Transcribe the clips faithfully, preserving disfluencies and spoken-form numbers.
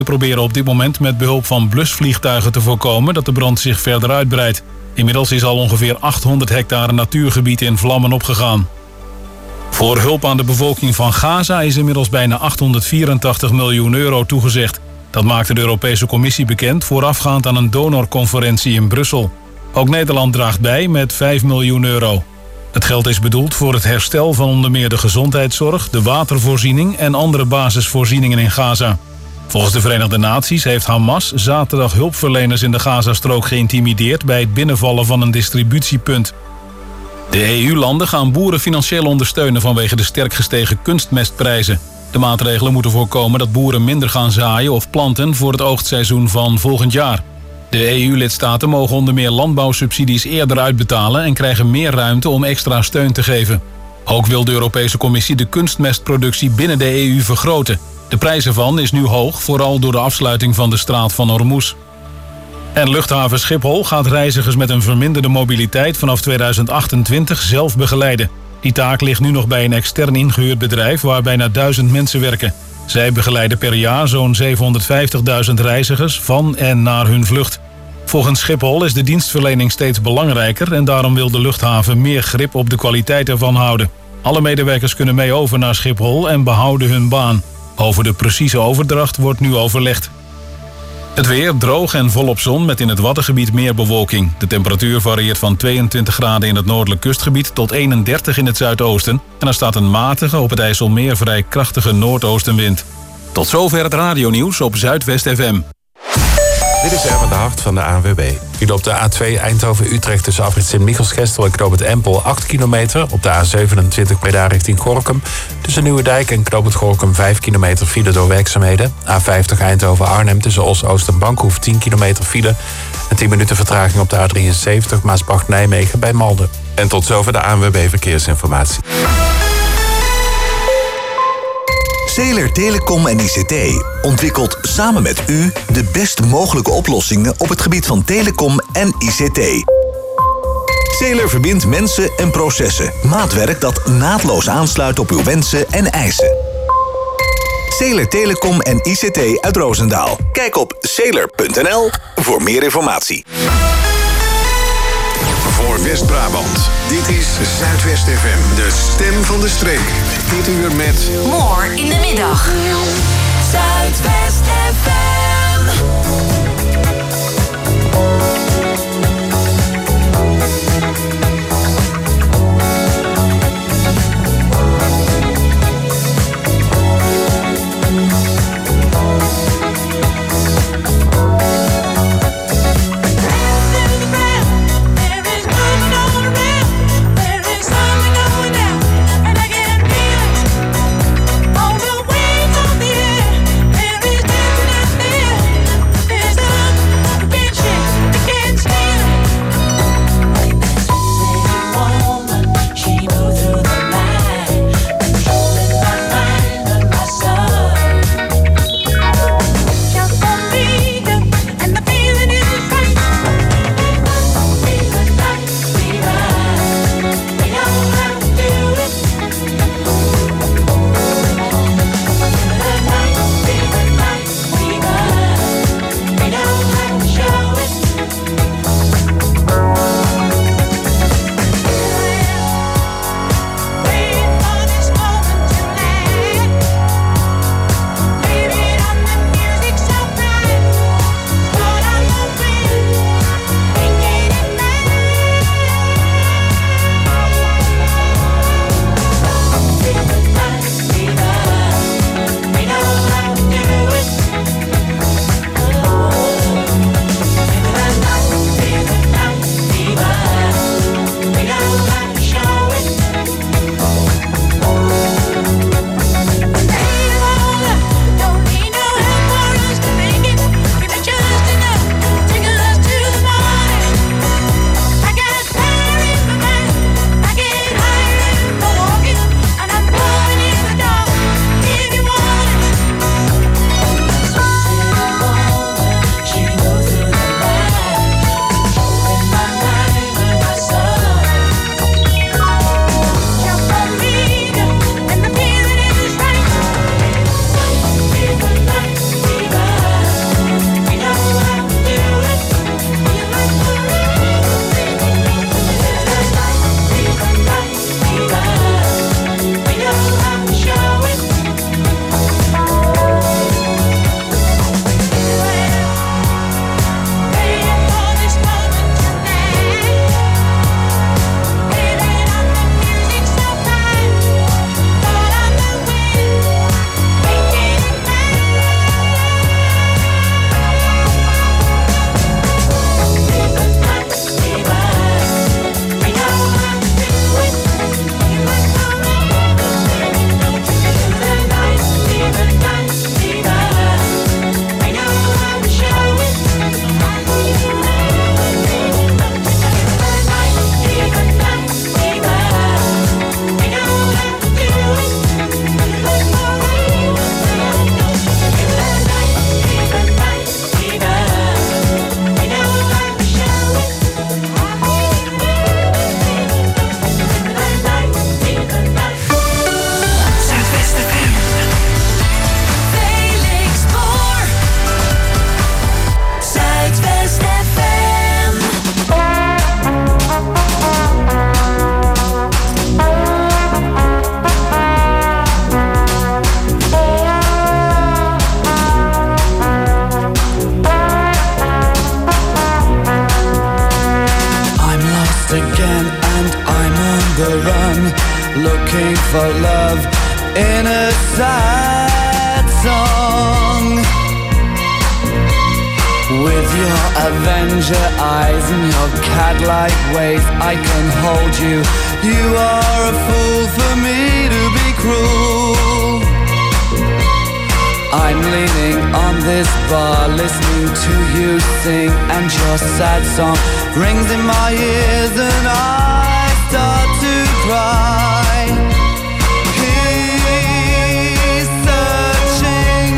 We proberen op dit moment met behulp van blusvliegtuigen te voorkomen dat de brand zich verder uitbreidt. Inmiddels is al ongeveer achthonderd hectare natuurgebied in vlammen opgegaan. Voor hulp aan de bevolking van Gaza is inmiddels bijna achthonderdvierentachtig miljoen euro toegezegd. Dat maakte de Europese Commissie bekend voorafgaand aan een donorconferentie in Brussel. Ook Nederland draagt bij met vijf miljoen euro. Het geld is bedoeld voor het herstel van onder meer de gezondheidszorg, de watervoorziening en andere basisvoorzieningen in Gaza. Volgens de Verenigde Naties heeft Hamas zaterdag hulpverleners in de Gazastrook geïntimideerd bij het binnenvallen van een distributiepunt. De E U-landen gaan boeren financieel ondersteunen vanwege de sterk gestegen kunstmestprijzen. De maatregelen moeten voorkomen dat boeren minder gaan zaaien of planten voor het oogstseizoen van volgend jaar. De E U-lidstaten mogen onder meer landbouwsubsidies eerder uitbetalen en krijgen meer ruimte om extra steun te geven. Ook wil de Europese Commissie de kunstmestproductie binnen de E U vergroten. De prijs ervan is nu hoog, vooral door de afsluiting van de straat van Hormuz. En luchthaven Schiphol gaat reizigers met een verminderde mobiliteit vanaf tweeduizend achtentwintig zelf begeleiden. Die taak ligt nu nog bij een extern ingehuurd bedrijf waar bijna duizend mensen werken. Zij begeleiden per jaar zo'n zevenhonderdvijftigduizend reizigers van en naar hun vlucht. Volgens Schiphol is de dienstverlening steeds belangrijker en daarom wil de luchthaven meer grip op de kwaliteit ervan houden. Alle medewerkers kunnen mee over naar Schiphol en behouden hun baan. Over de precieze overdracht wordt nu overlegd. Het weer droog en volop zon met in het Waddengebied meer bewolking. De temperatuur varieert van tweeëntwintig graden in het noordelijk kustgebied tot eenendertig in het zuidoosten. En er staat een matige, op het IJsselmeer vrij krachtige noordoostenwind. Tot zover het radionieuws op Zuidwest F M. Dit is Erwin de Hart van de A N W B. File op de A twee Eindhoven-Utrecht tussen afrit Sint-Michels-Gestel en Knoop het Empel acht kilometer. Op de A zevenentwintig Breda richting Gorinchem. Tussen Nieuwedijk en Knoop het Gorinchem vijf kilometer file door werkzaamheden. A vijftig Eindhoven-Arnhem tussen Os-Oost en Bankhoef tien kilometer file. En tien minuten vertraging op de A drieënzeventig Maasbracht-Nijmegen bij Malden. En tot zover de A N W B Verkeersinformatie. Zeeler Telecom en I C T ontwikkelt samen met u de best mogelijke oplossingen op het gebied van telecom en I C T. Zeeler verbindt mensen en processen. Maatwerk dat naadloos aansluit op uw wensen en eisen. Zeeler Telecom en I C T uit Roosendaal. Kijk op zeeler punt n l voor meer informatie. Voor West-Brabant. Dit is Zuidwest F M, de stem van de streek. Dit uur met... More in de middag. Zuidwest F M. On the wings of the air, there is destiny. looking for love in a sad song. With your Avenger eyes and your cat-like ways, I can hold you. You are a fool for me to be cruel. I'm leaning on this bar, listening to you sing, and your sad song rings in my ears, and I start to cry. He's searching,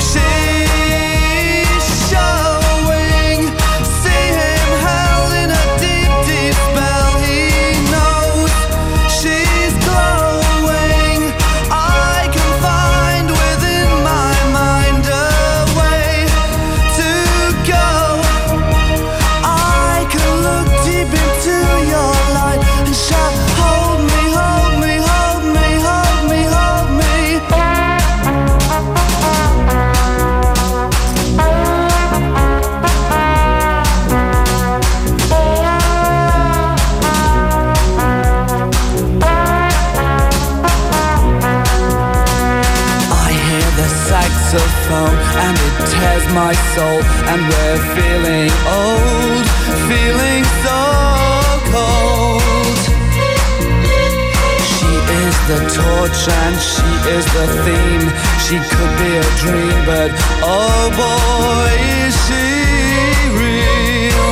she's showing. See him held in a deep, deep spell. He knows she's glowing. I can find within my mind a way to go. I can look deep into your light and shout, hold me, hold me, hold me, hold me, hold me. I hear the saxophone and it tears my soul, and we're feeling old, feeling so cold. She is the torch and she is the theme. She could be a dream, but oh boy, is she real.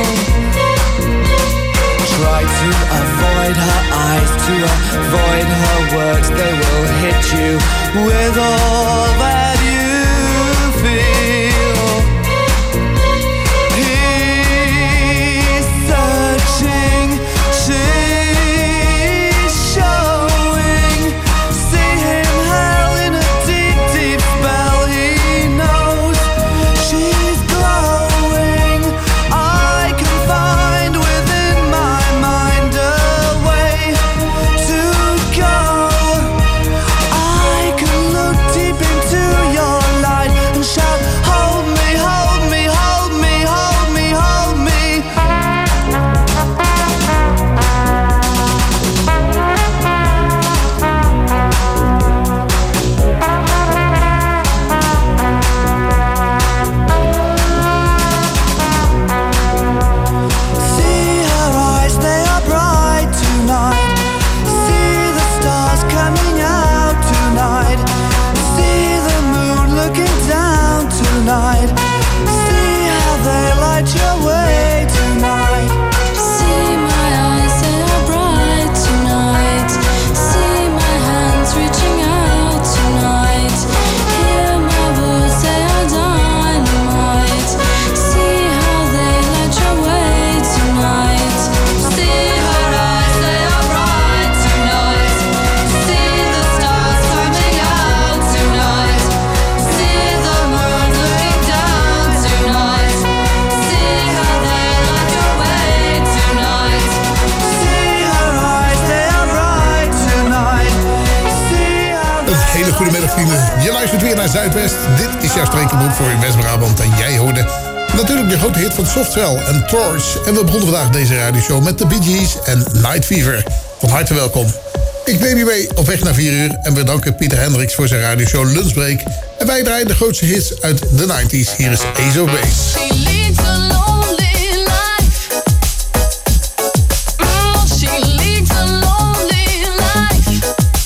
Try to avoid her eyes, to avoid her words. They will hit you with all that you feel. He's searching, she's showing. See him held in a deep, deep spell. He knows she's glowing. I can find within my mind a way to go. I can look deep into your light and shout, hold me, hold me, hold me, hold me, hold me. See her eyes, they are bright tonight. See the stars coming out tonight. See the moon looking down tonight. See how they light your way tonight. See my eyes, they are bright tonight. See my hands reaching out tonight. Hear my words, they are dynamite. See how they light your way tonight. See her eyes, they are bright tonight. See the stars coming out tonight. See the moon looking down tonight. See how they light your way tonight. See her eyes, they are bright tonight. See how Een hele goede middag, vrienden. Je luistert weer naar Zuidwest. Dit is jouw strekenboek voor in West-Brabant. En jij hoorde natuurlijk de grote hit van Softcell en Torch. En we begonnen vandaag deze radioshow met de Bee Gees en Night Fever. Van harte welkom. Ik neem je mee op weg naar vier uur. En we danken Pieter Hendricks voor zijn radioshow Lunchbreak. En wij draaien de grootste hits uit de nineties. Hier is Ace of Base. She leads a lonely life. Mm, she leads a lonely life.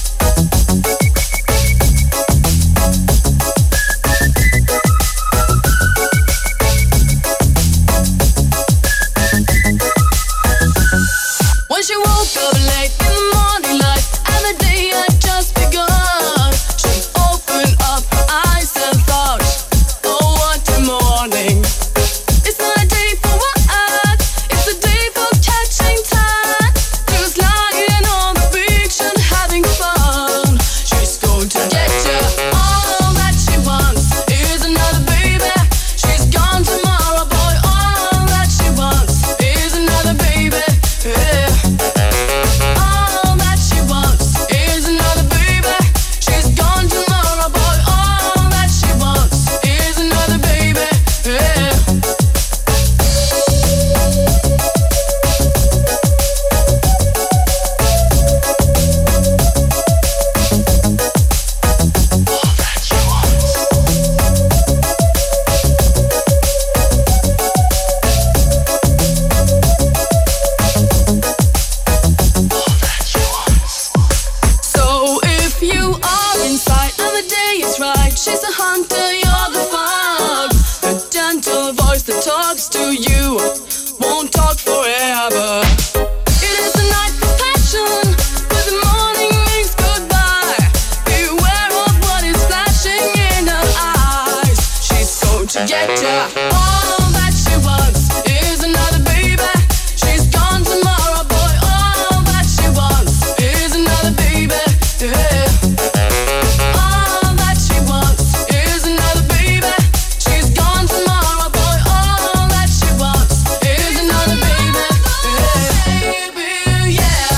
When she woke up late in the morning light, and the day had just begun, she opened up her eyes and thought, oh, what a morning. voice that talks to you won't talk forever. It is the night for passion, but the morning means goodbye. Beware of what is flashing in her eyes. She's going to get ya. All that she wants is another baby. She's gone tomorrow, boy. All that she wants is another baby. Yeah. All that she wants is another baby. She's gone tomorrow, boy. All that she wants is another baby. Yeah. Baby, yeah.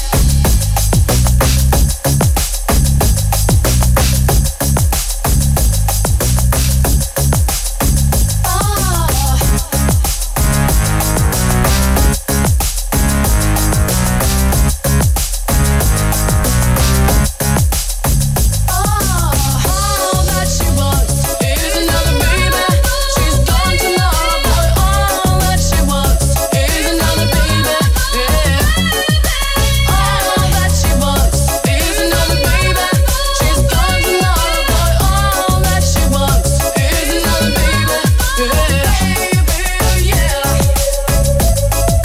All that she wants is another baby. She's gone tomorrow, boy. All that she wants is another baby. Yeah. All that she wants is another baby. She's gone tomorrow, boy. All that she wants is another baby. Yeah. Yeah.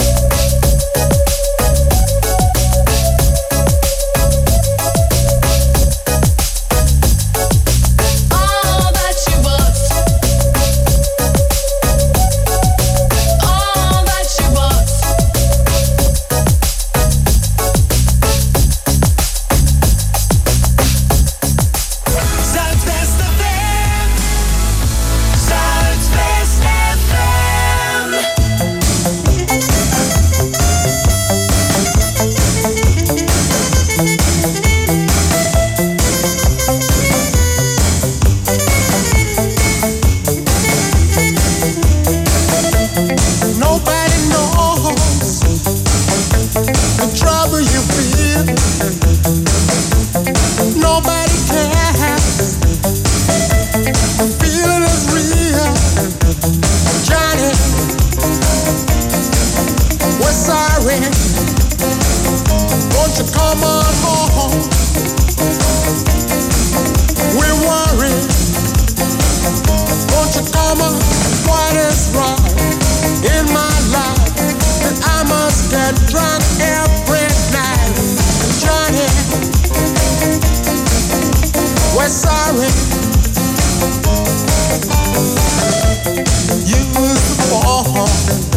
All that she wants. All that she wants. Zuidwest F M. Zuidwest F M. Nobody knows the trouble you feel. Nobody cares. The feeling is real. Johnny, we're sorry. Won't you come on home? We're worried. Won't you come on? What is wrong in my life that I must get drunk every night? Johnny, we're sorry. You was born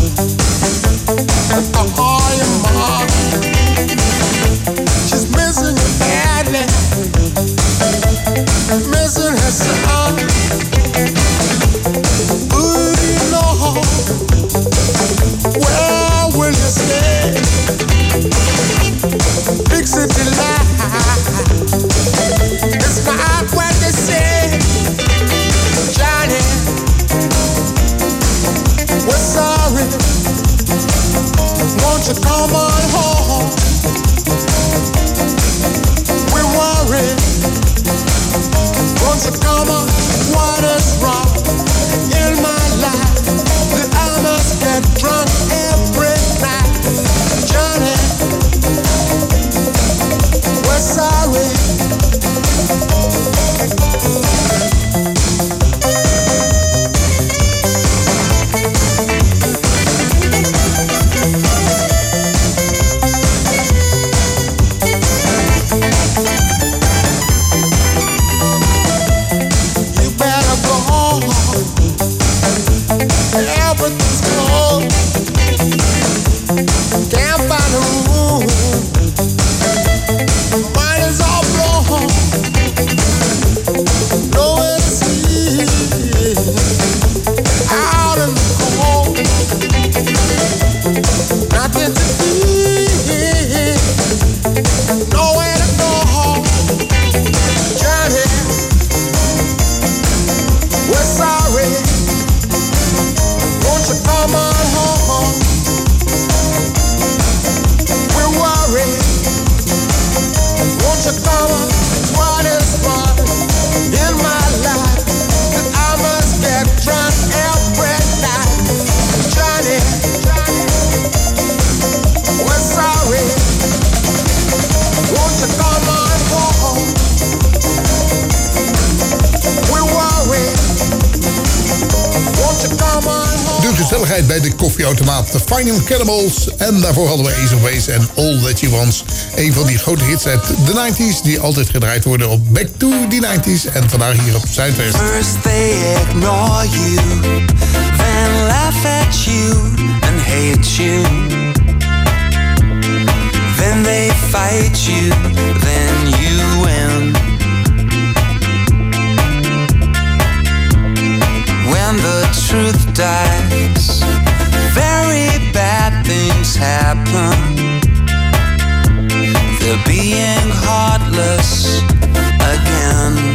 at the heart of your mom. She's missing you badly, missing her son. Ooh, you know, where will you stay? Big city life, it's not what they say. Johnny, we're sorry. Won't you come on home? We're worried. Won't you come on? What is wrong in my life that I must get drunk every night? Johnny, we're sorry. De gezelligheid bij de koffieautomaat, The Final Cannibals. En daarvoor hadden we Ace of Base en All That You Want. Een van die grote hits uit de nineties die altijd gedraaid worden op Back to the nineties. En vandaag hier op Zuidwest. First they ignore you, then laugh at you and hate you. Then they fight you, then you win. When the truth dies, very bad things happen. They're being heartless again.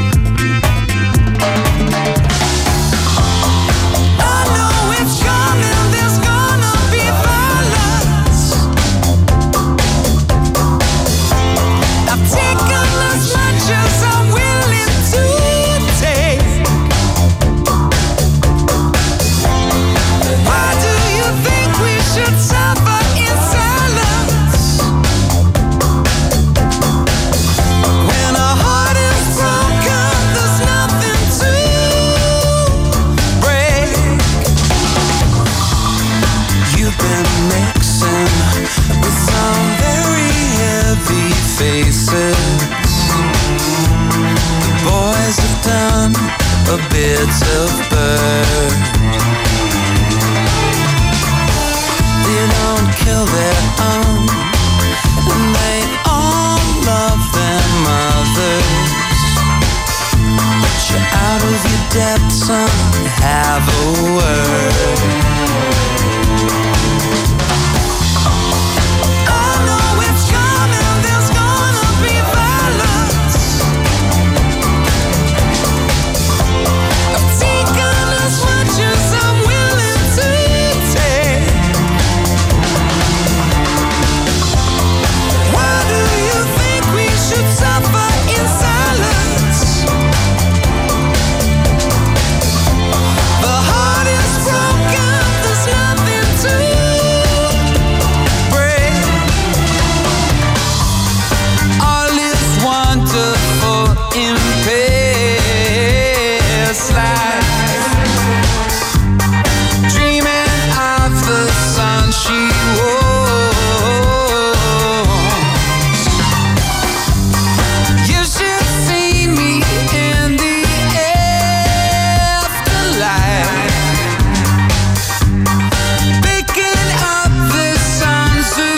I know it's coming, there's gonna be violence. I've taken as much as I'm willing to take. Why do you think we should suffer in silence? When a heart is broken, there's nothing to break. You've been mixing with some very heavy faces. The boys have done a bit of bird. They don't kill their own, and they all love their mothers. But you're out of your depth, son, have a word. I know it's coming, there's gonna be violence. I've taken as much as I'm willing to take. Why do you think we should suffer in silence? The heart is broken, there's nothing to break. All is wonderful in past life. Dreaming of the sun she was. You should see me in the afterlife, picking up the sons of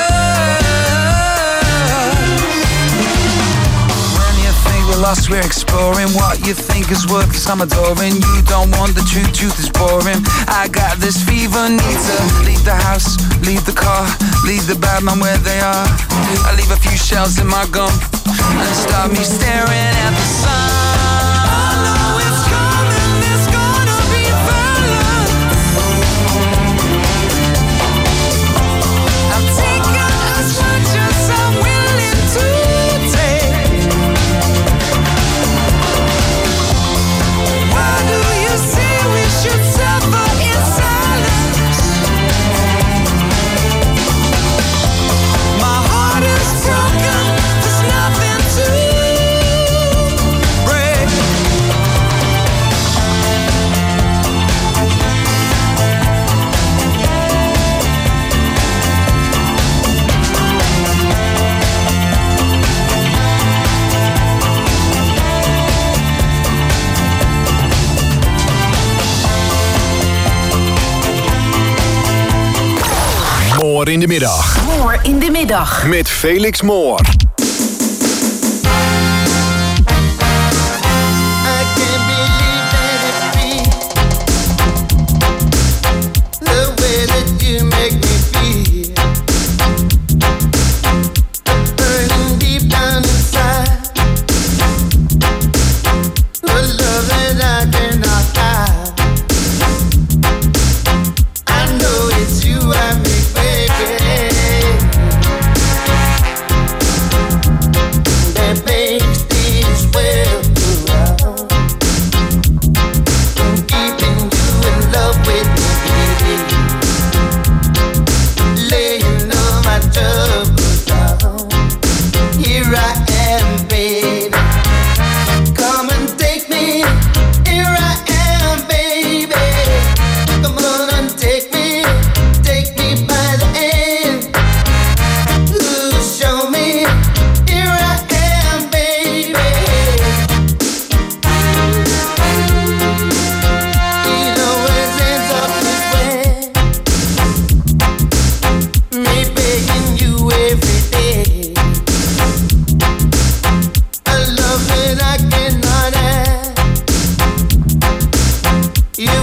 dust. When you think we're lost, we're exploring what you think is worth, 'cause I'm adoring. You don't want the truth, truth is boring. I got this fever, need to leave the house, leave the car, leave the bad man where they are. I leave a few shells in my gum and start me staring at the sun. I know it's coming, there's gonna be violence. I'm taking as much as I'm willing to take. Why do you say we should suffer in silence? My heart is broken, there's nothing to break. Moor in de middag. Moor in de middag. Met Felix Moor. You and me, baby.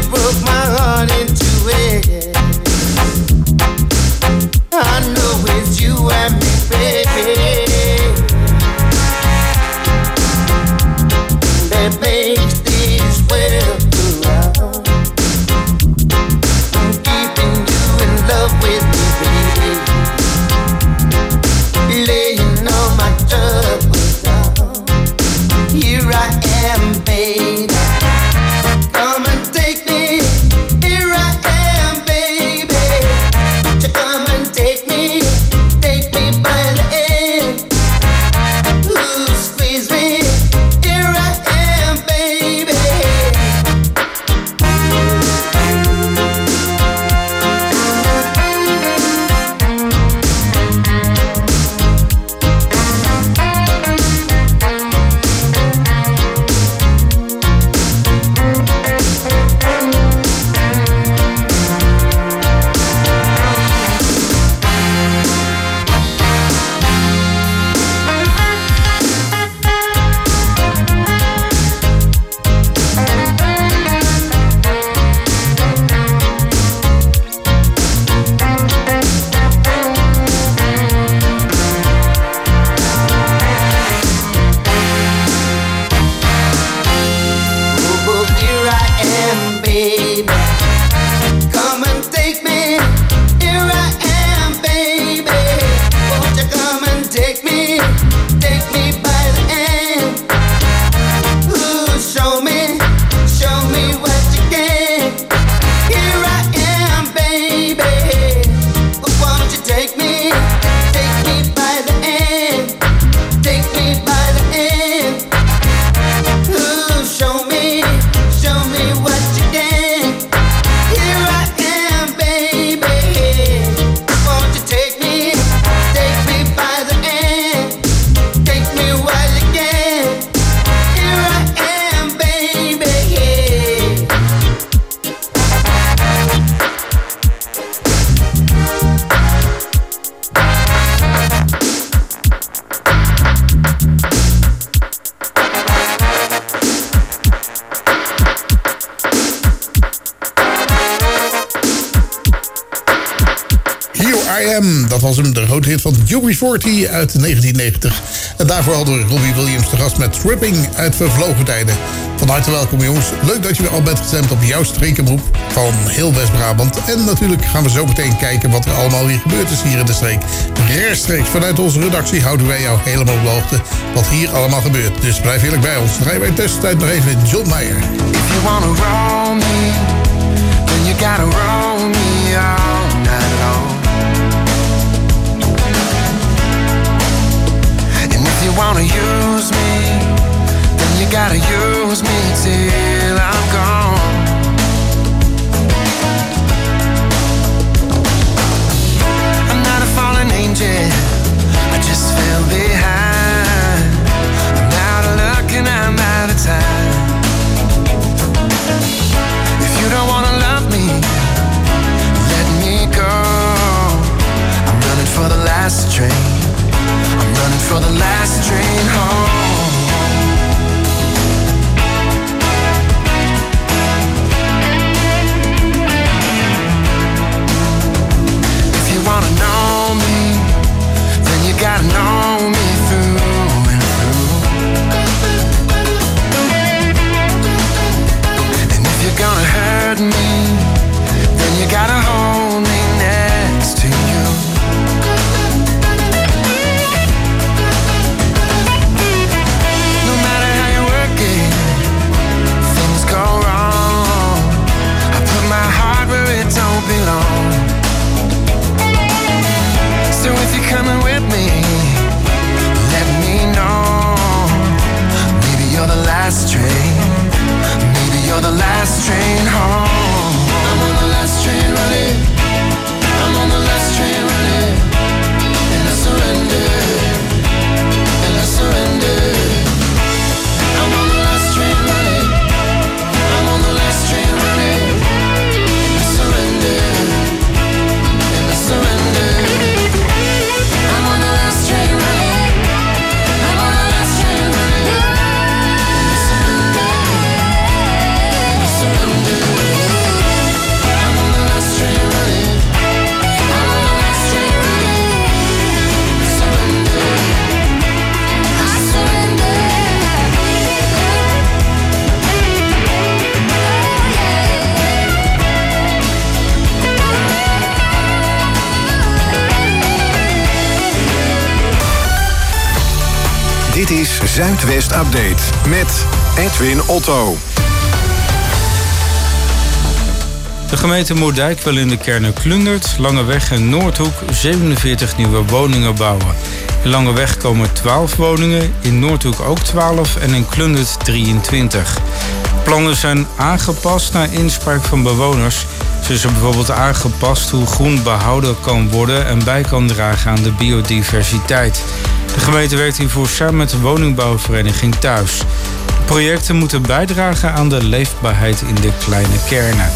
broke my heart into it. I know it's you and me, baby, that makes this world go round. I'm keeping you in love with me, baby, laying all my troubles down. Here I am, baby. Come and take me. Here I am, baby. You come and take me. Take me by the hand. Ooh, squeeze me. Here I am, baby. Oh, here I am, baby. Come and take me. Here I am, baby. Won't you come and take me? Take me by the hand. Ooh, show me, show me what you can. Here I am, baby. Won't you take me? Take me by the hand. Take me by the hand. Ooh, show me, show me what you can. Here I am, baby. Won't you take me? Take me by the hand. Take me while you can. Here I am, baby. Here I Am, dat was hem, de grote hit van U B veertig uit negentien negentig. En daarvoor hadden we Robbie Williams te gast met Tripping uit Vervlogen Tijden. Van harte welkom jongens. Leuk dat je weer al bent gestemd op jouw streekenberoep van heel West-Brabant. En natuurlijk gaan we zo meteen kijken wat er allemaal weer gebeurd is hier in de streek. Rechtstreeks vanuit onze redactie houden wij jou helemaal op de hoogte wat hier allemaal gebeurt. Dus blijf heerlijk bij ons. Draaien wij in tussentijd nog even John Mayer. If you wanna roll me, then you gotta roll me all night long. And if you wanna use me, then you gotta use me till I'm gone. I'm not a fallen angel, I just fell behind. I'm out of luck and I'm out of time. If you don't wanna love me, let me go. I'm running for the last train. I'm running for the last train home. If you wanna know me, then you gotta know me through and through. And if you're gonna hurt me, then you gotta hold me next to you. No matter how you work it, things go wrong. I put my heart where it don't belong. So if you're coming with me, let me know. Maybe you're the last train. Maybe you're the last train home. I'm on the last train running. Zuidwest Update met Edwin Otto. De gemeente Moerdijk wil in de kernen Klundert, Langeweg en Noordhoek zevenenveertig nieuwe woningen bouwen. In Langeweg komen twaalf woningen, in Noordhoek ook twaalf en in Klundert drieëntwintig. Plannen zijn aangepast naar inspraak van bewoners. Zo is er bijvoorbeeld aangepast hoe groen behouden kan worden en bij kan dragen aan de biodiversiteit. De gemeente werkt hiervoor samen met de woningbouwvereniging Thuis. De projecten moeten bijdragen aan de leefbaarheid in de kleine kernen.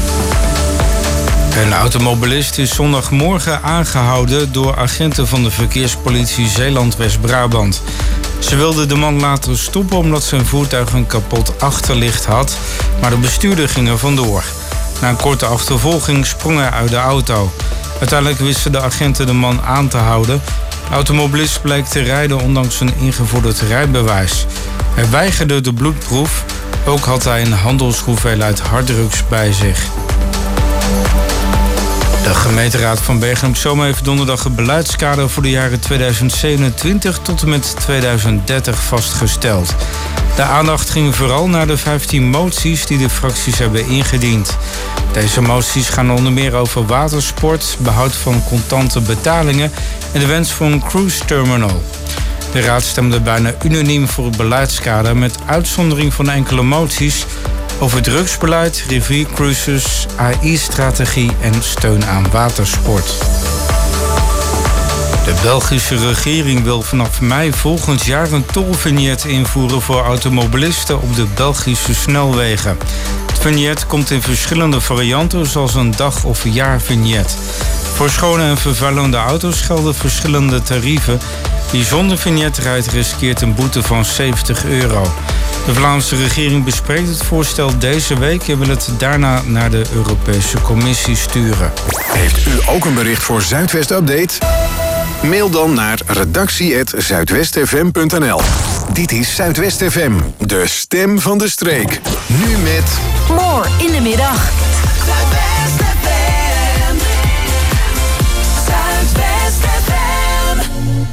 Een automobilist is zondagmorgen aangehouden door agenten van de verkeerspolitie Zeeland-West-Brabant. Ze wilden de man laten stoppen omdat zijn voertuig een kapot achterlicht had, maar de bestuurder ging er vandoor. Na een korte achtervolging sprong hij uit de auto. Uiteindelijk wisten de agenten de man aan te houden. De automobilist bleek te rijden ondanks een ingevorderd rijbewijs. Hij weigerde de bloedproef. Ook had hij een handelshoeveelheid harddrugs bij zich. De gemeenteraad van Bergen op Zoom heeft donderdag het beleidskader voor de jaren tweeduizend zevenentwintig tot en met tweeduizend dertig vastgesteld. De aandacht ging vooral naar de vijftien moties die de fracties hebben ingediend. Deze moties gaan onder meer over watersport, behoud van contante betalingen en de wens voor een cruise terminal. De raad stemde bijna unaniem voor het beleidskader met uitzondering van enkele moties over drugsbeleid, riviercruises, A I-strategie en steun aan watersport. De Belgische regering wil vanaf mei volgend jaar een tolvignet invoeren voor automobilisten op de Belgische snelwegen. Het vignet komt in verschillende varianten, zoals een dag- of jaarvignet. Voor schone en vervuilende auto's gelden verschillende tarieven. Wie zonder vignet rijdt riskeert een boete van zeventig euro. De Vlaamse regering bespreekt het voorstel deze week en wil het daarna naar de Europese Commissie sturen. Heeft u ook een bericht voor Zuidwest Update? Mail dan naar redactie apenstaartje zuidwestfm punt n l. Dit is Zuidwest F M, de stem van de streek. Nu met More in de middag. Zuidwest F M. Zuidwest F M.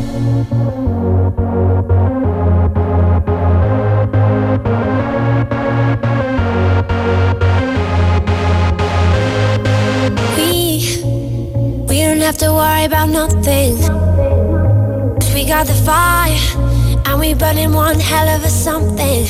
We, we don't have to worry about nothing. 'Cause we got the fire and we burning one hell of a something.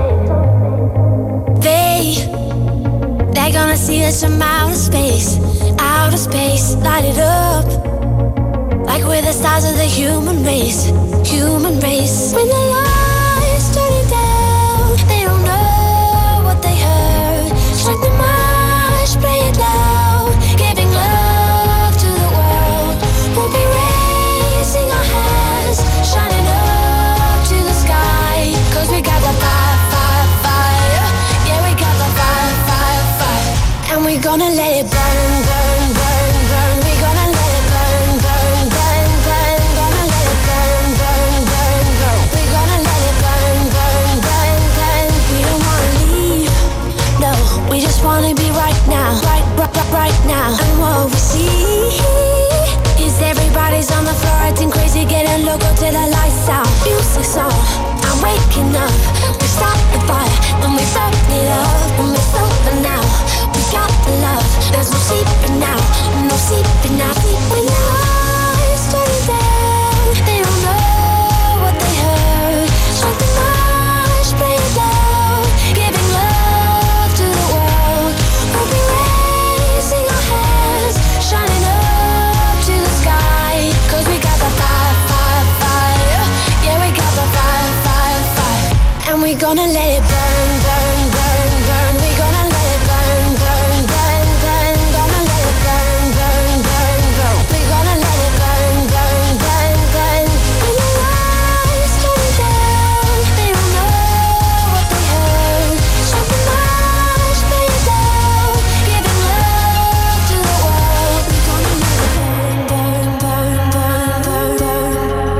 They, they're gonna see us from outer space, outer space, light it up. Like we're the stars of the human race, human race. When the lights turn it down, they don't know what they heard. Strike the march, play it loud, giving love to the world. We'll be raising our hands, shining up to the sky. 'Cause we got the fire, fire, fire. Yeah, we got the fire, fire, fire. And we're gonna let it burn, burn, burn, burn. We're gonna let it burn, burn, burn, burn. Gonna let it burn, burn, burn, burn. We're gonna let it burn, burn, burn, burn. We don't wanna leave, no. We just wanna be right now, right, right, right, right now. And what we see is everybody's on the floor acting crazy, getting loco till the lights out. Music's on, I'm waking up. We start the fire, then we burn it up. And we're sober now, we got the love. There's no sleeping now, no sleeping now. When the lights turn it down, they don't know what they heard. Strike the march, play it loud, giving love to the world. We'll be raising our hands, shining up to the sky. 'Cause we got the fire, fire, fire. Yeah, we got the fire, fire, fire. And we're gonna let it burn, burn, burn, burn. We're gonna let it burn, burn, burn, burn. Gonna let it burn, burn, burn, burn. We're gonna let it burn, burn, burn, burn. When the lights turn it down, they don't know what they heard. Strike the march, play it loud, giving love to the world. We're gonna let it burn, burn, burn, burn, burn, burn.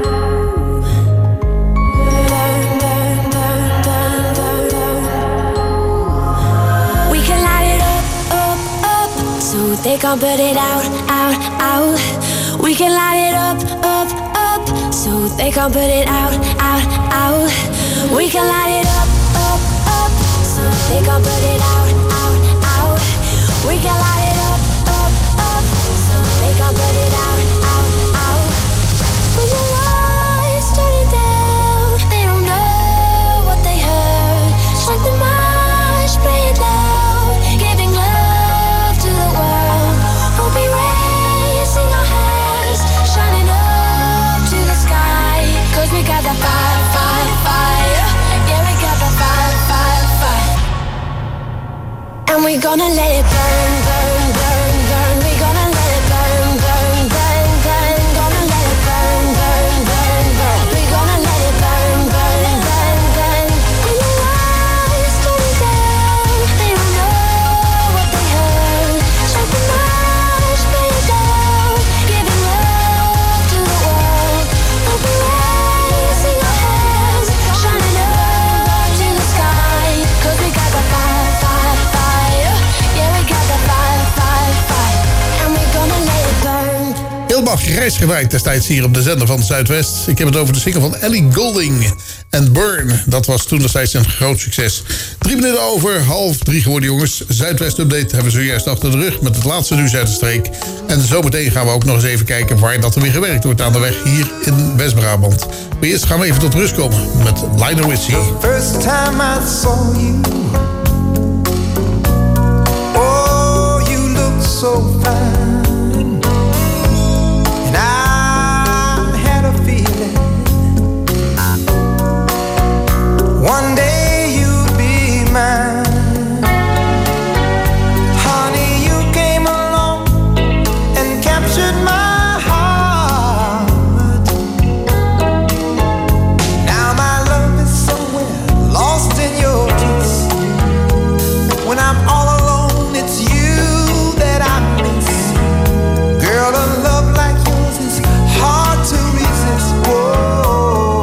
Burn, burn, burn, burn, burn, burn. We can light it up, up, up, so they can't put it out, out, out. We can light it up, up, up, so they can't put it out, out, out. We can light it up, up, up, so they can't put it out, out, out. We can light it up, up, up, so they can't put it out, out, out. When the lights turning down, they don't know what they heard. Strike the march, play it loud, giving love to the world. We'll be raising our hands, shining up to the sky. Cause we got the fire, fire, fire. Yeah, we got the fire, fire, fire. And we gonna let it burn, burn, burn, burn. We gonna let it burn, burn, burn, burn. Gonna let it burn, burn, burn, burn. We gonna let it burn, burn, burn, burn. When the lights turn down, they don't know what they heard. Strike the march, play it down, giving love to the world. We'll be raising our hands, shining up to the sky. Cause we got the fire, fire, fire. Yeah, we got the fire, fire, fire. And we gonna let it burn. Heel grijs gedraaid destijds hier op de zender van Zuidwest. Ik heb het over de single van Ellie Goulding en Burn. Dat was toen destijds een groot succes. Drie minuten over, half drie geworden jongens. Zuidwest Update hebben we zojuist achter de rug met het laatste nieuws uit de streek. En zometeen gaan we ook nog eens even kijken waar dat er weer gewerkt wordt aan de weg hier in West-Brabant. Maar eerst gaan we even tot rust komen met Lionel Richie. The first time I saw you, oh, you looked so fine. And I had a feeling one day you'd be mine. Honey, you came along and captured my heart. Now my love is somewhere lost in your kiss. When I'm all alone, it's you that I miss. Girl, a love like yours is hard to resist. Whoa.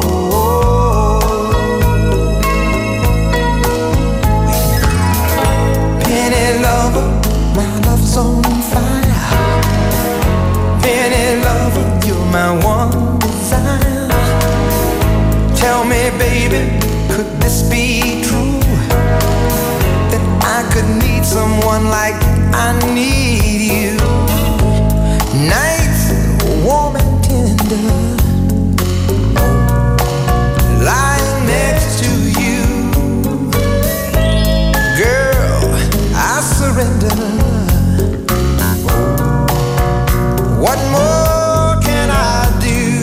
Penny lover, my love's on fire. Penny lover, you're my one desire. Tell me, baby, could this be true? That I could need someone like I need you. Nights warm and tender, lying next to you. Girl, I surrender. What more can I do?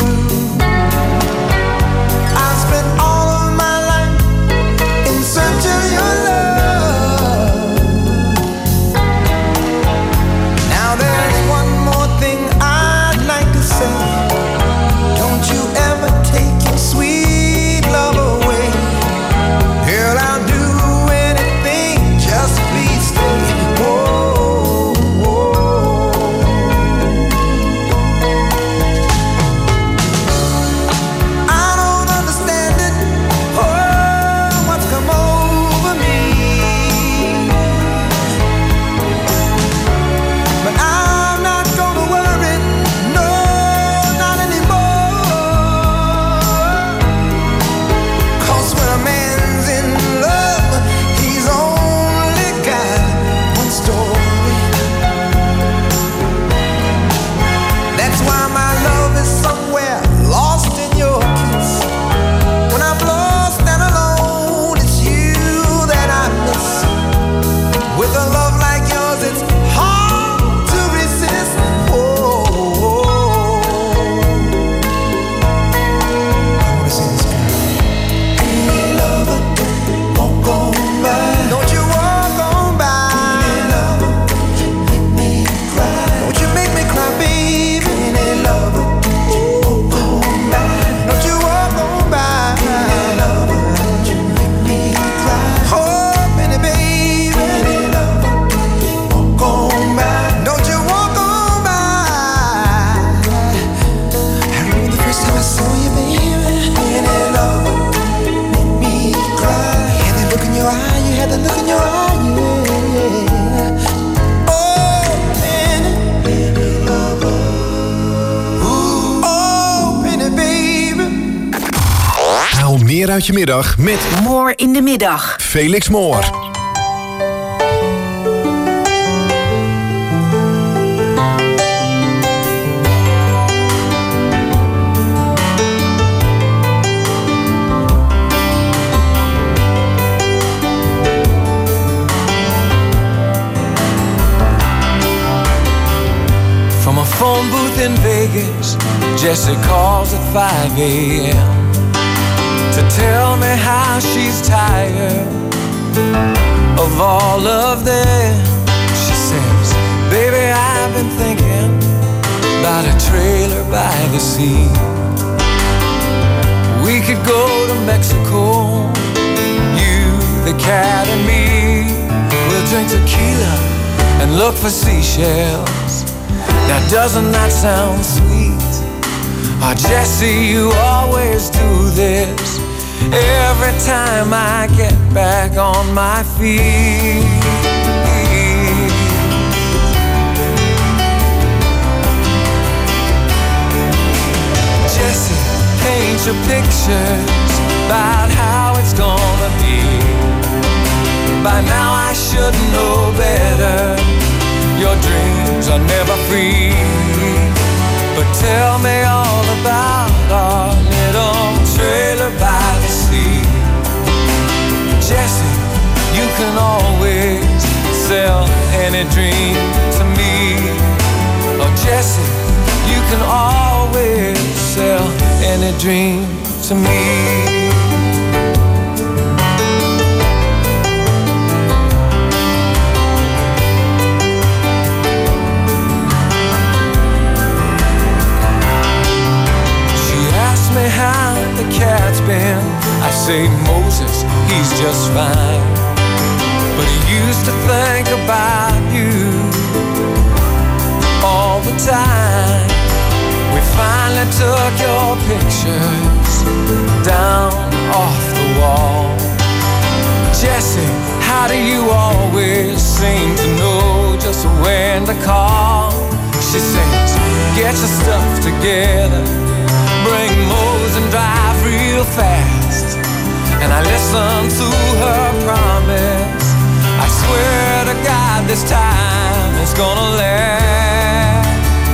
I spent all of my life in search of your love. weer uit je middag met Moor in de middag. Felix Moor. From a phone booth in Vegas, Jessie calls at five a.m. to tell me how she's tired of all of them. She says, baby, I've been thinking about a trailer by the sea. We could go to Mexico, you, the cat and me. We'll drink tequila and look for seashells. Now doesn't that sound sweet? Oh, Jessie, you always do this every time I get back on my feet. Jessie, paint your pictures about how it's gonna be. By now I should know better. Your dreams are never free. But tell me all about our little trailer by the sea. Jessie, you can always sell any dream to me. Oh, Jessie, you can always sell any dream to me. Me how the cat's been. I say Moses, he's just fine, but he used to think about you all the time. We finally took your pictures down off the wall. Jessie, how do you always seem to know just when to call? She says, get your stuff together, bring Mose and drive real fast. And I listen to her promise. I swear to God this time it's gonna last.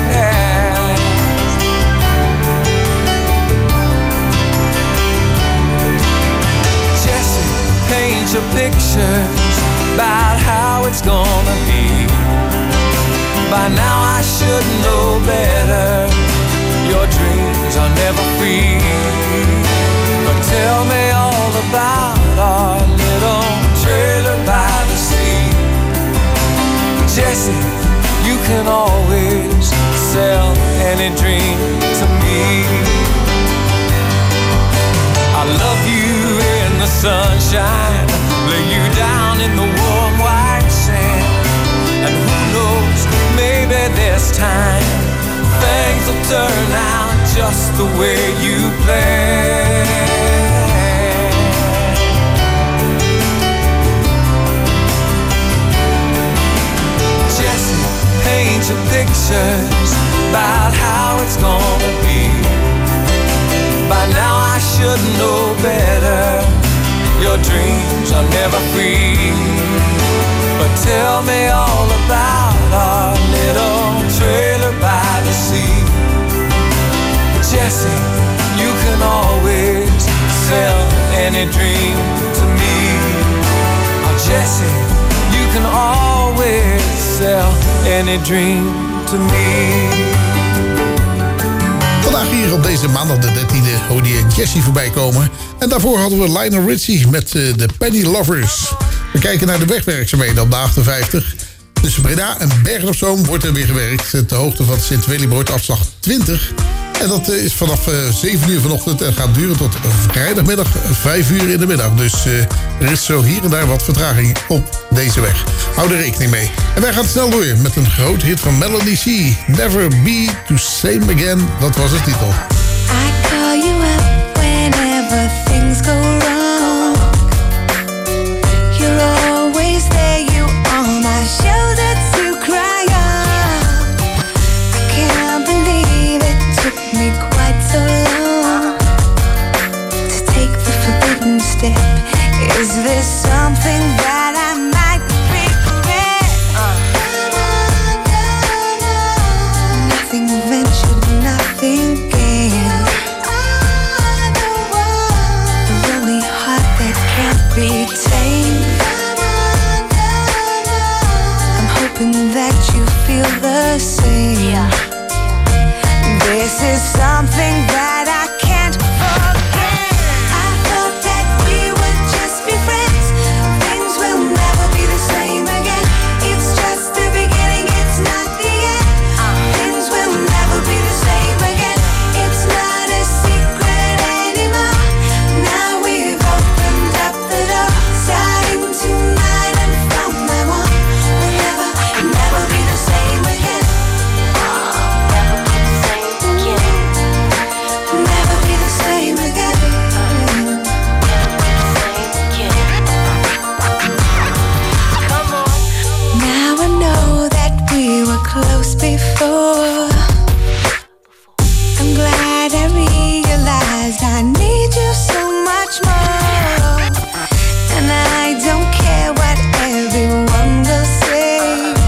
Jessie, paint your pictures about how it's gonna be. By now I should know better. Your dreams are never free. But tell me all about our little trailer by the sea. Jessie, you can always sell any dream to me. I love you in the sunshine, lay you down in the warm white sand. And who knows, maybe this time things will turn out just the way you planned. Jessie, paint your pictures about how it's gonna be. By now I should know better. Your dreams are never free. But tell me all about our little trailer by the sea. Jessie, you can always sell any dream to me. Oh, Jessie, you can always sell any dream to me. Vandaag hier op deze maandag de dertiende hoorde je Jessie voorbij komen. En daarvoor hadden we Lionel Richie met uh, de Penny Lovers. We kijken naar de wegwerkzaamheden op de achtenvijftig. Tussen Breda en Bergen op Zoom wordt er weer gewerkt. Ter hoogte van Sint-Wellibrod afslag twintig. En dat is vanaf uh, zeven uur vanochtend en gaat duren tot vrijdagmiddag vijf uur in de middag. Dus uh, er is zo hier en daar wat vertraging op deze weg. Hou er rekening mee. En wij gaan snel door met een grote hit van Melody C. Never Be the Same Again. Dat was de titel. I call you up whenever things go wrong. You're always there, you on my shoulder to cry on. I can't believe it took me quite so long to take the forbidden confident that you feel the same. This is something that I can't forget. I thought that we would just be friends. Things will never be the same again. It's just the beginning, it's not the end. Things will never be the same again. It's not a secret anymore. Now we've opened up the door. Starting tonight and from now on, we'll never, never be the same again. Never be the same again. Now I know that we were close before. I'm glad I realized I need you so much more. And I don't care what everyone will say.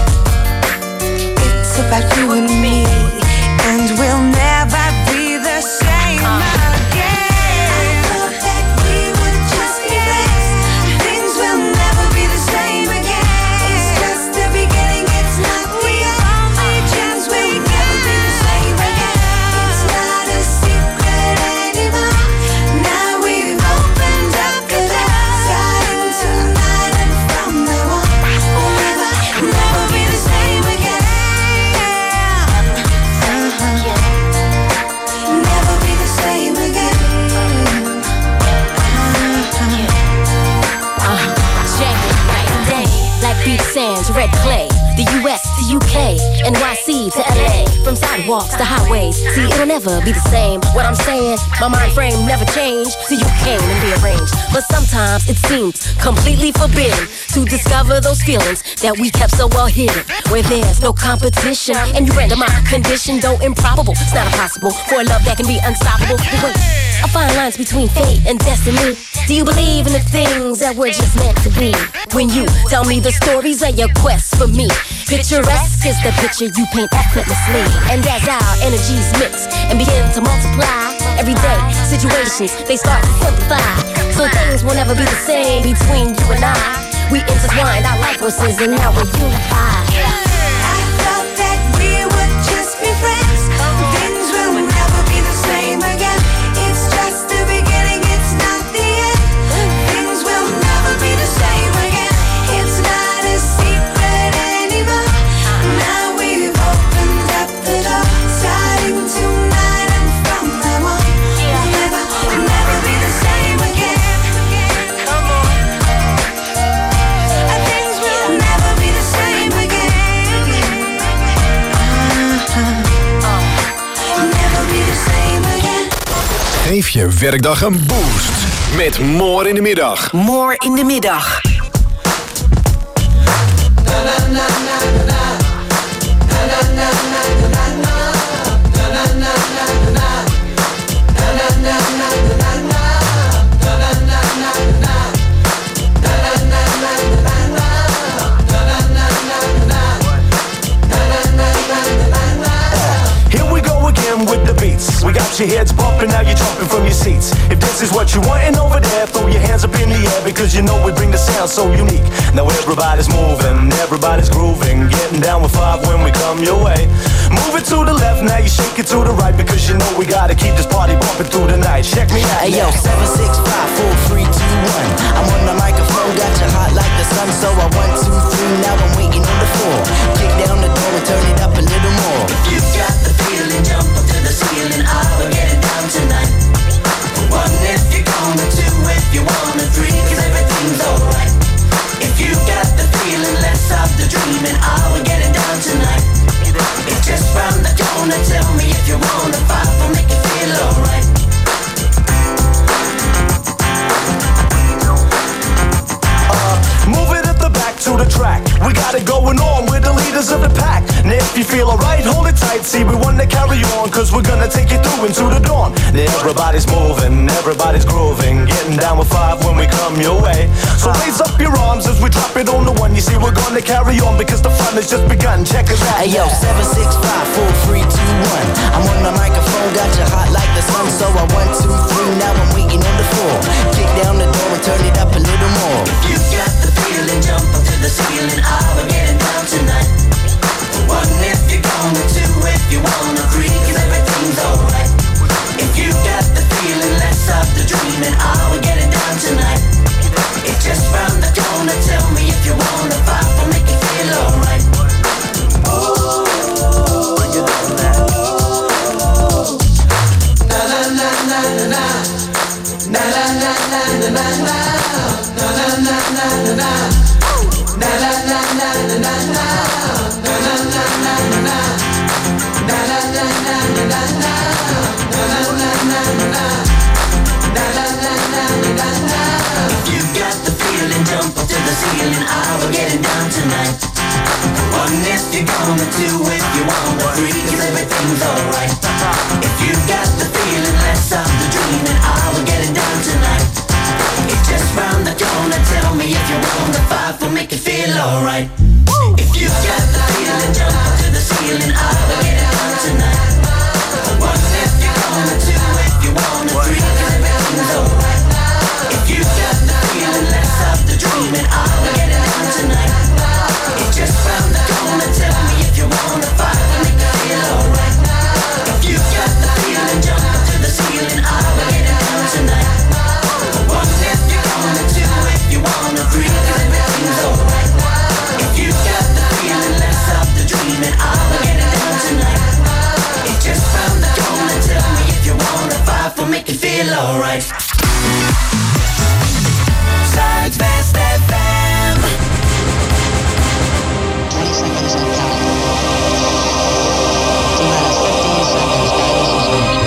It's about you and me, and we'll never be the same again. I thought that we would just be friends. Things will never be the same again. It's just the beginning, it's not the only chance. We'll never be the same again. It's not a secret anymore. Now we've opened up the door. Starting tonight and from now on, we'll never, never be the same again. Uh-huh. Never be the same again. Uh, check it, night and day. Like beach sands, red clay. The U S to U K, N Y C to L A. From sidewalks to highways. See, it'll never be the same. What I'm saying, my mind frame never changed. So you came and rearranged. But sometimes it seems completely forbidden to discover those feelings that we kept so well hidden. Where there's no competition, and you render my condition, though improbable. It's not impossible for a love that can be unstoppable. But wait, I find lines between fate and destiny. Do you believe in the things that we're just meant to be? When you tell me the stories of your quest for me, picturesque is the picture you paint effortlessly. And as our energies mix and begin to multiply, everyday situations, they start to simplify. So things will never be the same between you and I. We intertwined our life forces and now we're unified. I thought that we would just be friends. Things will never be the same again. It's just the beginning, it's not the end. Things will never be the same again. It's not a secret anymore. Now we've opened up the door. Starting tonight and from now on, we'll never, never be the same again. Come on. Things will never be the same again. Uh-huh. Never be the same again. Geef je werkdag een boost met More in de middag. More in de middag. Here we go again with the beats. We got your heads bumping, now you're jumping from your seats. If this is what you wantin' over there, throw your hands up in the air, because you know we bring the sound so unique. Now everybody's moving, everybody's grooving, getting down with five when we come your way. Move it to the left, now you shake it to the right, because you know we gotta keep this party bumping through the night. Check me out. Hey yo, seven, six, five, four, three, two, one. I'm on the microphone, got you hot like the sun, so I one, two, three, now I'm waiting on the floor. Kick down the door and turn it up a little more. If you got the feeling, jump up to the ceiling. I will get it down tonight. One if you're gonna, two if you wanna, three, cause everything's alright. If you got the feeling, let's stop the dreaming. I will get it down tonight. It's just round the corner, tell me if you wanna fight, will make you feel alright. Uh, move it at the back to the track. We got it going on, we're the leaders of the pack. Now if you feel alright, hold it tight. See, we wanna carry on, cause we're gonna take you through into the dawn. Now everybody's moving, everybody's grooving, getting down with five when we come your way. So raise up your arms as we drop it on the one. You see, we're gonna carry on because the fun has just begun. Check us out. Hey yo, seven, six, five, four, three, two, one. I'm on the microphone, got you hot like the sun, so I one, two, three, now I'm waiting on the floor. Kick down the door and turn it up a little more. If you got the feeling, jump up to the ceiling. I will get it down tonight. three, cause everything's alright. If you got the feeling, let's stop the dream, and I will get it done tonight. It's just round the corner, tell me if you want the five, will make you feel alright. If you got the feeling, jump up to the ceiling, I will get it done tonight. One if you're gonna, two if you wanna, three, cause everything's alright. If you got the feeling, let's stop the dream, and I will get it done tonight. It's just round the corner, tell me if you wanna fight, will make you feel alright. If you got the feeling, jump up to the ceiling, I will get it done tonight. One if you're gonna, two if you wanna, three, cause everything's alright. If you got the feeling, let's stop the dream, and I will get it done tonight. It's just round the corner, tell me if you wanna fight, will make you feel alright. Zuidwest F M. twenty seconds on count. T minus fifteen seconds. Guidance is finished.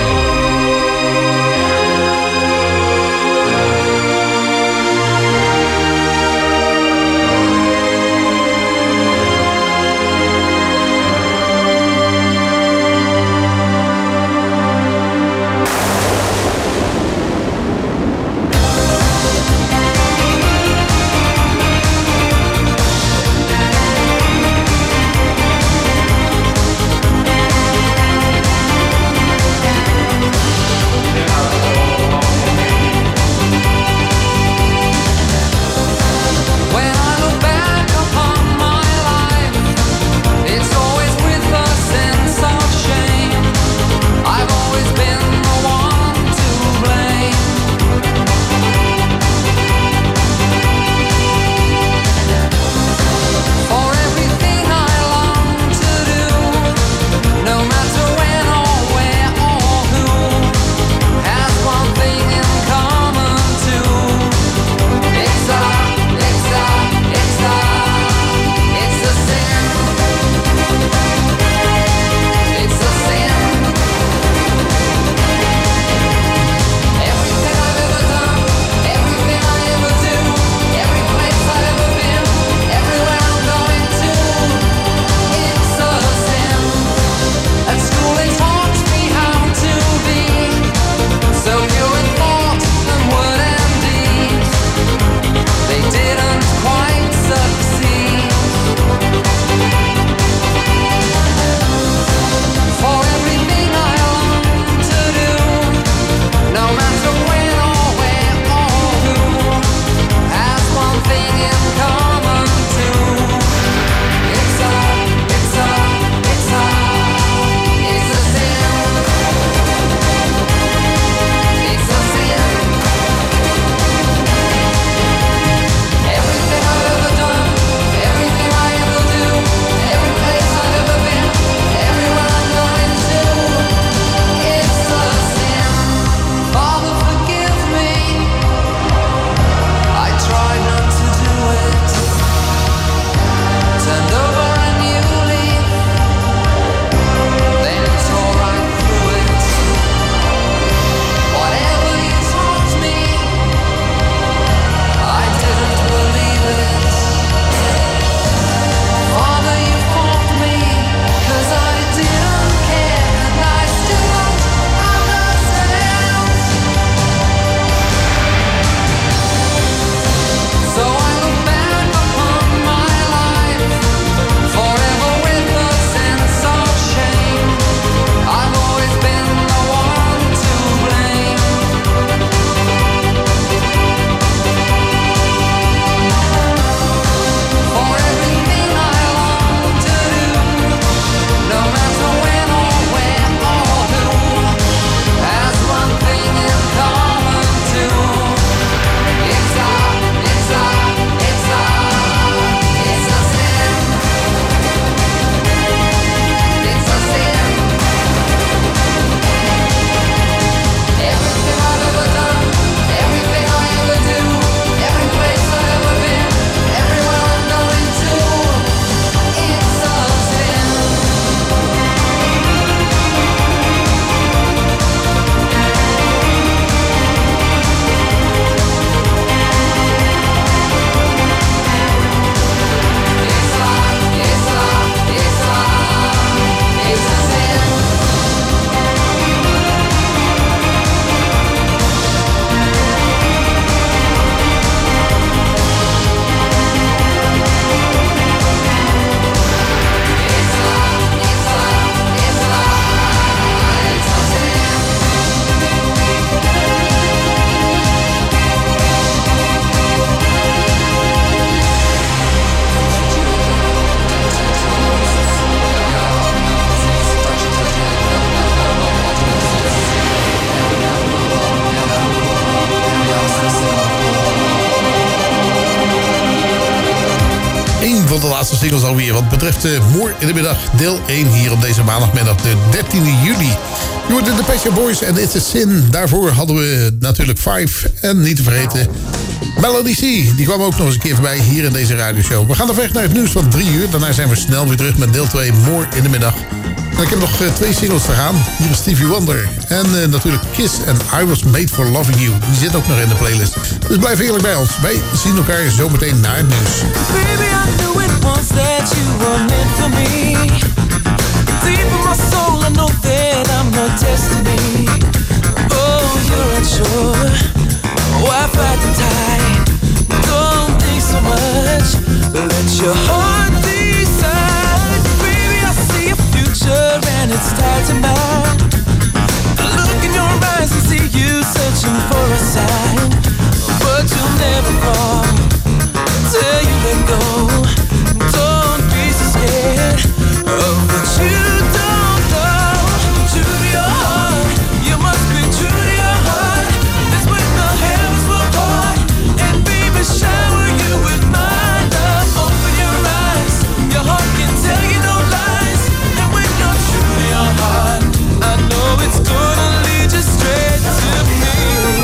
singles alweer. Wat betreft uh, More in de Middag, deel één hier op deze maandagmiddag, de dertiende juli. Je hoorde de Pet Shop Boys en It's a Sin. Daarvoor hadden we natuurlijk Five. En niet te vergeten Melody C. Die kwam ook nog eens een keer voorbij hier in deze radioshow. We gaan dan weg naar het nieuws van drie uur. Daarna zijn we snel weer terug met deel twee More in de Middag. En ik heb nog uh, twee singles te gaan. Hier is Stevie Wonder. En uh, natuurlijk Kiss en I Was Made For Loving You. Die zit ook nog in de playlist. Dus blijf eerlijk bij ons. Wij zien elkaar zometeen na het nieuws. Baby, I knew it once that you were meant for me. Deep in my soul, I know that I'm your destiny. Oh, you're unsure. Why fight the tide? Don't think so much. Let your heart decide. Baby, I see a future and it's tied to mine. I look in your eyes and see you searching for a sign. But you'll never fall till you let go. Don't be so scared of what you don't know. True to your heart, you must be true to your heart. That's when the heavens will part and baby shower you with my love. Open your eyes, your heart can tell you no lies. And when you're true to your heart, I know it's gonna lead you straight to me.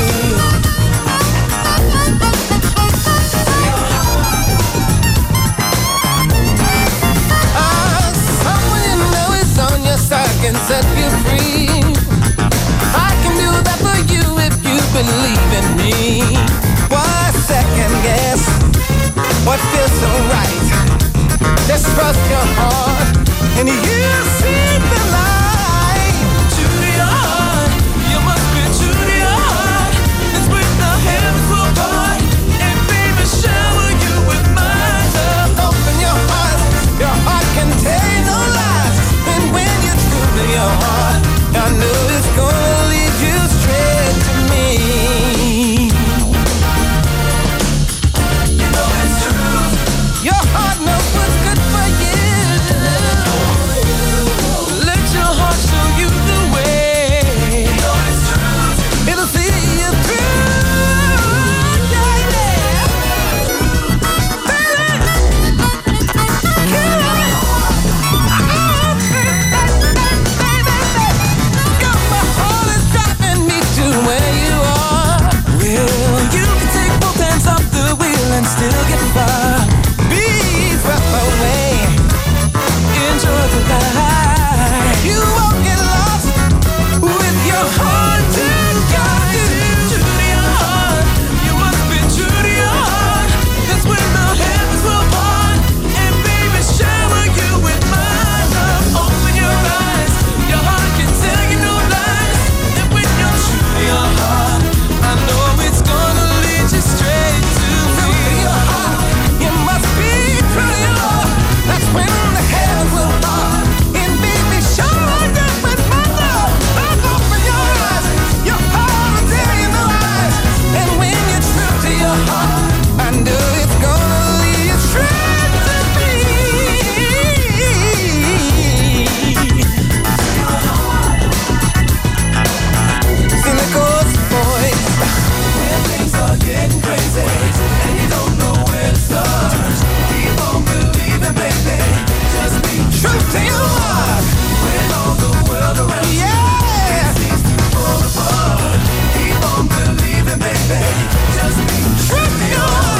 Can set you free. I can do that for you if you believe in me. Why second guess what feels so right? Just trust your heart and you'll see the light. True to your heart, you must be true to your heart. That's when the heavens will part and baby shower you with my love. Open your heart, your heart can tell you no lies. And when you your heart, I know it's gonna lead you straight to me. You know it's true. Your heart knows what's good for you. Let your heart show you the way. You know it's true. It'll see you through. Yeah, yeah. Where you are, well, you can take both hands off the wheel and still get far. Be swept away, enjoy the ride. You won't get lost with your heart to guide you. True to your heart, you must be true to your heart. That's when the heavens will part and baby shower you with my love. Open your eyes, your heart can tell you no lies. And when you're true to your heart, I know it's gonna lead you straight to me. To your heart, you must be true to your heart. That's when the heavens will part and baby shower you with my love. Open your eyes, your heart will tell you no lies. And when you're true to your heart, I know it's gonna lead you straight to me. Cynical boys, when things are getting crazy and you don't know where to start, keep on believing, baby. Just be true to your heart. When all the world around you seems to fall apart, keep on believing, baby. Just be true to your heart.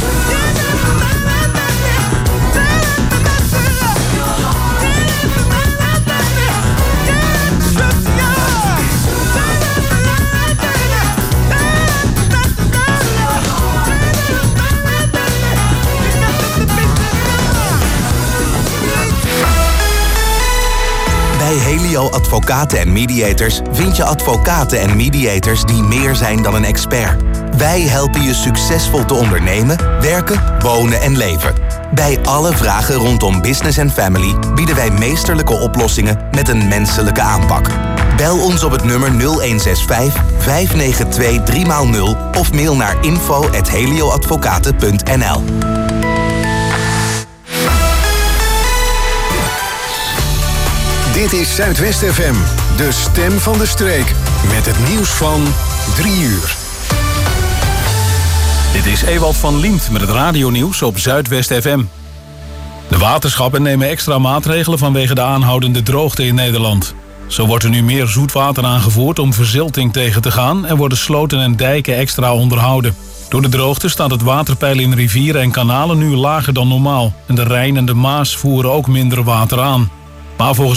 Bij Helio Advocaten en Mediators vind je advocaten en mediators die meer zijn dan een expert. Wij helpen je succesvol te ondernemen, werken, wonen en leven. Bij alle vragen rondom business en family bieden wij meesterlijke oplossingen met een menselijke aanpak. Bel ons op het nummer nul een zes vijf, vijf negen twee, drie nul of mail naar info at helioadvocaten punt n l. Dit is Zuidwest F M, de stem van de streek. Met het nieuws van drie uur. Dit is Ewald van Liemt met het radionieuws op Zuidwest F M. De waterschappen nemen extra maatregelen vanwege de aanhoudende droogte in Nederland. Zo wordt er nu meer zoetwater aangevoerd om verzilting tegen te gaan en worden sloten en dijken extra onderhouden. Door de droogte staat het waterpeil in rivieren en kanalen nu lager dan normaal. En de Rijn en de Maas voeren ook minder water aan. Maar volgens